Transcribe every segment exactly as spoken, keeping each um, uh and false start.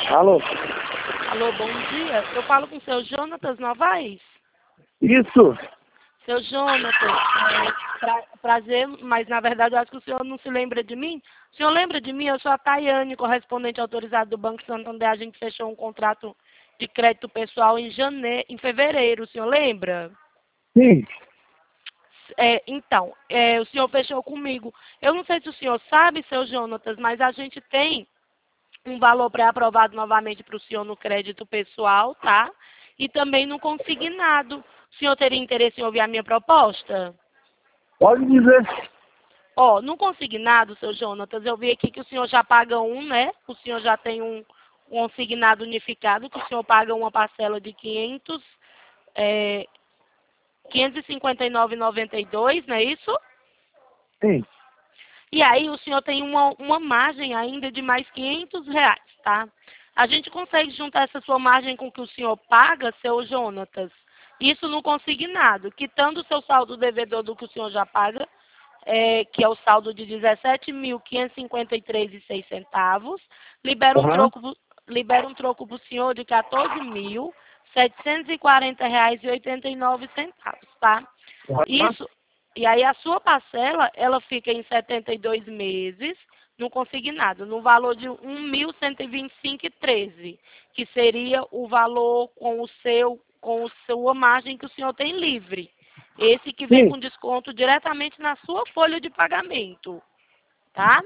Alô? Alô, bom dia. Eu falo com o seu Jonatas Novaes? Isso. Seu Jonatas, é, pra, prazer, mas na verdade eu acho que o senhor não se lembra de mim. O senhor lembra de mim? Eu sou a Tayane, correspondente autorizado do Banco Santander. A gente fechou um contrato de crédito pessoal em janeiro, em fevereiro. O senhor lembra? Sim. É, então, é, o senhor fechou comigo. Eu não sei se o senhor sabe, seu Jonatas, mas a gente tem um valor pré-aprovado novamente para o senhor no crédito pessoal, tá? E também no consignado. O senhor teria interesse em ouvir a minha proposta? Pode dizer. Ó, no consignado, seu Jonatas, eu vi aqui que o senhor já paga um, né? O senhor já tem um, um consignado unificado, que o senhor paga uma parcela de quinhentos, é, quinhentos e cinquenta e nove reais e noventa e dois centavos, não é isso? Sim. E aí o senhor tem uma, uma margem ainda de mais quinhentos reais, tá? A gente consegue juntar essa sua margem com o que o senhor paga, seu Jonatas, isso no consignado, quitando o seu saldo devedor do que o senhor já paga, é, que é o saldo de dezessete mil quinhentos e cinquenta e três reais e seis centavos, libera um Aham. troco, pro- libera um troco para o senhor de quatorze mil setecentos e quarenta reais e oitenta e nove centavos, tá? Aham. Isso, e aí a sua parcela, ela fica em setenta e dois meses, no consignado, no valor de um mil cento e vinte e cinco reais e treze centavos, que seria o valor com o seu, com a sua margem que o senhor tem livre. Esse que vem Sim. com desconto diretamente na sua folha de pagamento, tá?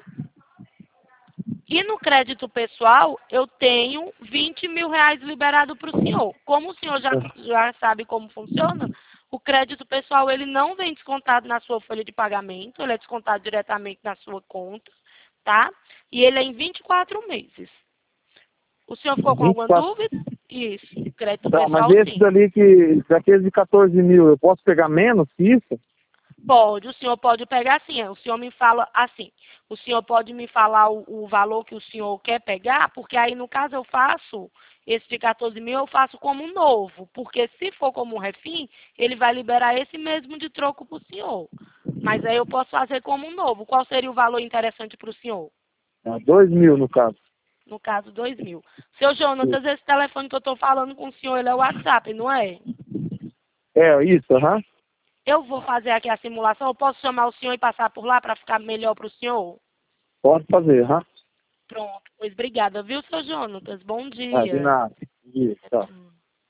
E no crédito pessoal, eu tenho vinte mil reais liberado para o senhor. Como o senhor já, já sabe como funciona, o crédito pessoal ele não vem descontado na sua folha de pagamento, ele é descontado diretamente na sua conta, tá? E ele é em vinte e quatro meses. O senhor ficou com vinte e alguma quatro. dúvida? Isso, crédito Tá, mas pessoal esse sim. dali que, daqueles de quatorze mil, eu posso pegar menos que isso? Pode, o senhor pode pegar assim, o senhor me fala assim, o senhor pode me falar o, o valor que o senhor quer pegar, porque aí no caso eu faço, esse de quatorze mil eu faço como um novo, porque se for como um refim, ele vai liberar esse mesmo de troco para o senhor. Mas aí eu posso fazer como um novo. Qual seria o valor interessante para o senhor? Ah, dois mil no caso. No caso, dois mil. Seu Jonatas, esse telefone que eu estou falando com o senhor, ele é o WhatsApp, não é? É, isso, aham. Eu vou fazer aqui a simulação, eu posso chamar o senhor e passar por lá para ficar melhor para o senhor? Pode fazer, aham. Pronto, pois obrigada, viu, seu Jonatas? Bom Ah, de dia. nada. Isso, tá. Hum.